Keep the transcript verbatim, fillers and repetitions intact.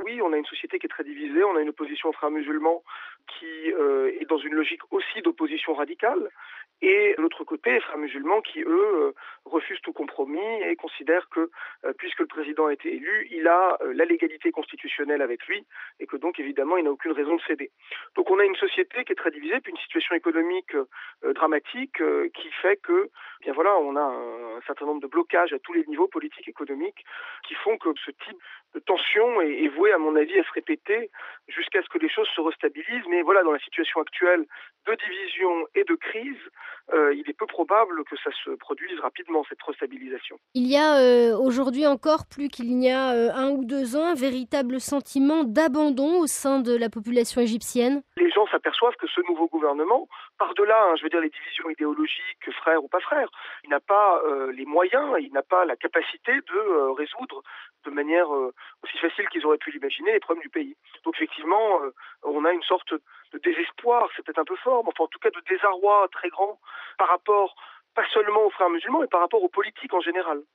oui, on a une société qui est très divisée, on a une opposition aux frères musulmans qui euh, est dans une logique aussi d'opposition radicale, et de l'autre côté, les frères musulmans qui, eux, euh, refusent tout compromis et considèrent que, euh, puisque le président a été élu, il a euh, la légalité constitutionnelle avec lui, et que donc, évidemment, il n'a aucune raison de céder. Donc on a une société qui est très divisée, puis une situation économique euh, dramatique euh, qui fait que, bien voilà, on a un, un certain nombre de blocages à tous les niveaux politiques, économiques, qui font que ce type de tension est, est voué, à mon avis, à se répéter jusqu'à ce que les choses se restabilisent. Mais voilà, dans la situation actuelle de division et de crise, euh, il est peu probable que ça se produise rapidement, cette restabilisation. Il y a euh, aujourd'hui encore, plus qu'il n'y a euh, un ou deux ans, un véritable sentiment d'abandon au sein de la population égyptienne. Les gens s'aperçoivent que ce nouveau gouvernement, par-delà, hein, je veux dire, les divisions idéologiques, frères ou pas frères, il n'a pas euh, les moyens, il n'a pas la capacité de euh, résoudre de manière euh, aussi facile qu'ils auraient pu l'imaginer les problèmes du pays. Donc effectivement, euh, on a une sorte de désespoir, c'est peut-être un peu fort, mais enfin en tout cas de désarroi très grand par rapport, pas seulement aux frères musulmans, mais par rapport aux politiques en général.